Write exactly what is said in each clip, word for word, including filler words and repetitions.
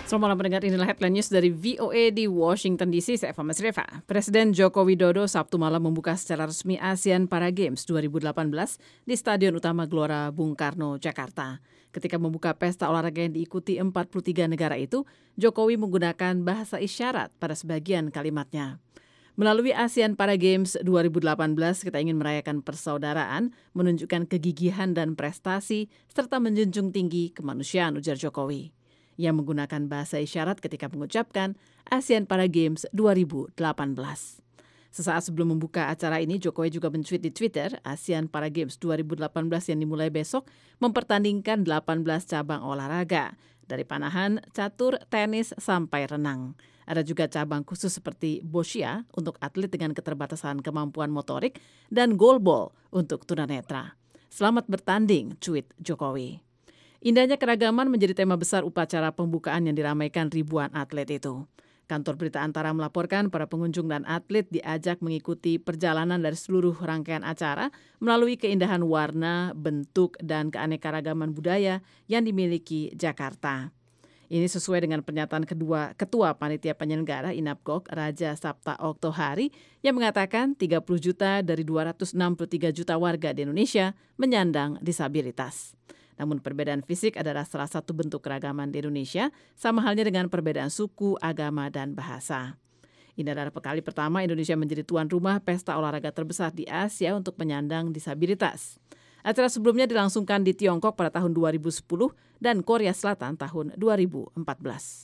Selamat malam pendengar, inilah headline news dari V O A di Washington D C. Saya Eva Masreva. Presiden Joko Widodo Sabtu malam membuka secara resmi ASEAN Para Games dua ribu delapan belas di Stadion Utama Gelora Bung Karno, Jakarta. Ketika membuka pesta olahraga yang diikuti empat puluh tiga negara itu, Jokowi menggunakan bahasa isyarat pada sebagian kalimatnya. Melalui ASEAN Para Games dua ribu delapan belas, kita ingin merayakan persaudaraan, menunjukkan kegigihan dan prestasi, serta menjunjung tinggi kemanusiaan, ujar Jokowi. Yang menggunakan bahasa isyarat ketika mengucapkan ASEAN Para Games dua ribu delapan belas. Sesaat sebelum membuka acara ini, Jokowi juga men-tweet di Twitter, ASEAN Para Games dua ribu delapan belas yang dimulai besok mempertandingkan delapan belas cabang olahraga, dari panahan, catur, tenis, sampai renang. Ada juga cabang khusus seperti boccia untuk atlet dengan keterbatasan kemampuan motorik dan goalball untuk tunanetra. Selamat bertanding, tweet Jokowi. Indahnya keragaman menjadi tema besar upacara pembukaan yang diramaikan ribuan atlet itu. Kantor Berita Antara melaporkan para pengunjung dan atlet diajak mengikuti perjalanan dari seluruh rangkaian acara melalui keindahan warna, bentuk, dan keanekaragaman budaya yang dimiliki Jakarta. Ini sesuai dengan pernyataan kedua Ketua Panitia Penyelenggara Inapgok, Raja Sapta Oktohari, yang mengatakan tiga puluh juta dari dua ratus enam puluh tiga juta warga di Indonesia menyandang disabilitas. Namun perbedaan fisik adalah salah satu bentuk keragaman di Indonesia, sama halnya dengan perbedaan suku, agama, dan bahasa. Ini adalah kali pertama Indonesia menjadi tuan rumah pesta olahraga terbesar di Asia untuk penyandang disabilitas. Acara sebelumnya dilangsungkan di Tiongkok pada tahun dua ribu sepuluh dan Korea Selatan tahun dua ribu empat belas.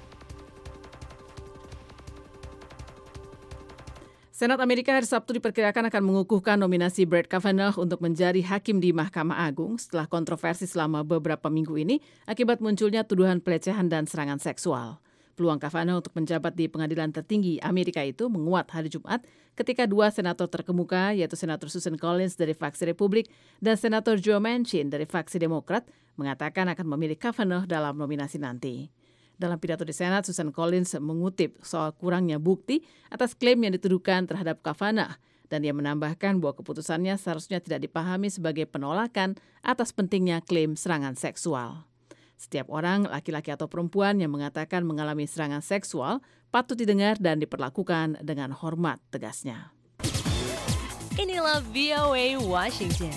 Senat Amerika hari Sabtu diperkirakan akan mengukuhkan nominasi Brett Kavanaugh untuk menjadi hakim di Mahkamah Agung setelah kontroversi selama beberapa minggu ini akibat munculnya tuduhan pelecehan dan serangan seksual. Peluang Kavanaugh untuk menjabat di pengadilan tertinggi Amerika itu menguat hari Jumat ketika dua senator terkemuka, yaitu Senator Susan Collins dari faksi Republik dan Senator Joe Manchin dari faksi Demokrat, mengatakan akan memilih Kavanaugh dalam nominasi nanti. Dalam pidato di Senat, Susan Collins mengutip soal kurangnya bukti atas klaim yang dituduhkan terhadap Kavanaugh, dan dia menambahkan bahwa keputusannya seharusnya tidak dipahami sebagai penolakan atas pentingnya klaim serangan seksual. Setiap orang, laki-laki atau perempuan yang mengatakan mengalami serangan seksual patut didengar dan diperlakukan dengan hormat, tegasnya. Inilah V O A Washington.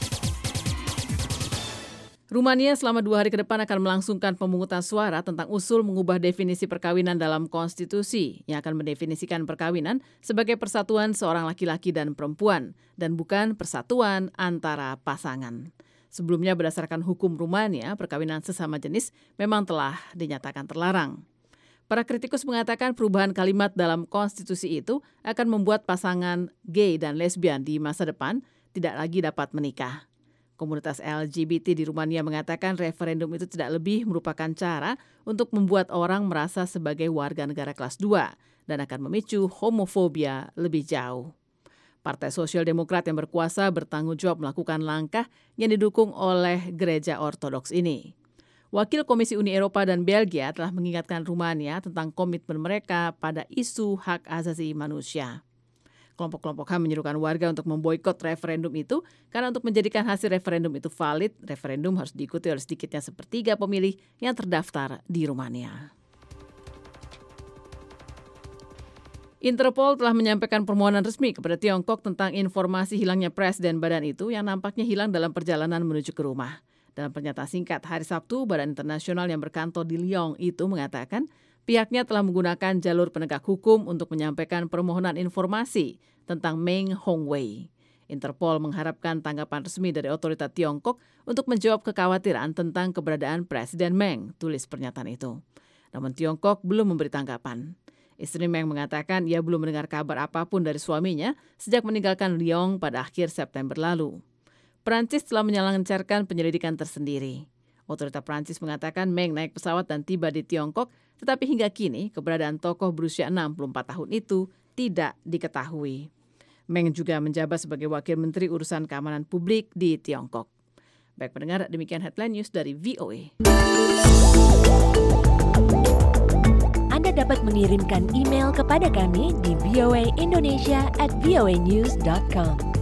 Rumania selama dua hari ke depan akan melangsungkan pemungutan suara tentang usul mengubah definisi perkawinan dalam konstitusi yang akan mendefinisikan perkawinan sebagai persatuan seorang laki-laki dan perempuan dan bukan persatuan antara pasangan. Sebelumnya berdasarkan hukum Rumania, perkawinan sesama jenis memang telah dinyatakan terlarang. Para kritikus mengatakan perubahan kalimat dalam konstitusi itu akan membuat pasangan gay dan lesbian di masa depan tidak lagi dapat menikah. Komunitas L G B T di Rumania mengatakan referendum itu tidak lebih merupakan cara untuk membuat orang merasa sebagai warga negara kelas dua dan akan memicu homofobia lebih jauh. Partai Sosial Demokrat yang berkuasa bertanggung jawab melakukan langkah yang didukung oleh gereja ortodoks ini. Wakil Komisi Uni Eropa dan Belgia telah mengingatkan Rumania tentang komitmen mereka pada isu hak asasi manusia. Kelompok-kelompok H A M menyerukan warga untuk memboikot referendum itu karena untuk menjadikan hasil referendum itu valid, referendum harus diikuti oleh sedikitnya sepertiga pemilih yang terdaftar di Rumania. Interpol telah menyampaikan permohonan resmi kepada Tiongkok tentang informasi hilangnya presiden badan itu yang nampaknya hilang dalam perjalanan menuju ke rumah. Dalam pernyataan singkat hari Sabtu, Badan Internasional yang berkantor di Lyon itu mengatakan pihaknya telah menggunakan jalur penegak hukum untuk menyampaikan permohonan informasi tentang Meng Hongwei. Interpol mengharapkan tanggapan resmi dari otoritas Tiongkok untuk menjawab kekhawatiran tentang keberadaan Presiden Meng, tulis pernyataan itu. Namun Tiongkok belum memberi tanggapan. Istri Meng mengatakan ia belum mendengar kabar apapun dari suaminya sejak meninggalkan Lyon pada akhir September lalu. Perancis telah menyelenggarakan penyelidikan tersendiri. Otoritas Prancis mengatakan Meng naik pesawat dan tiba di Tiongkok, tetapi hingga kini keberadaan tokoh berusia enam puluh empat tahun itu tidak diketahui. Meng juga menjabat sebagai Wakil Menteri Urusan Keamanan Publik di Tiongkok. Baik pendengar, demikian headline news dari V O A. Anda dapat mengirimkan email kepada kami di voaindonesia at voanews dot com.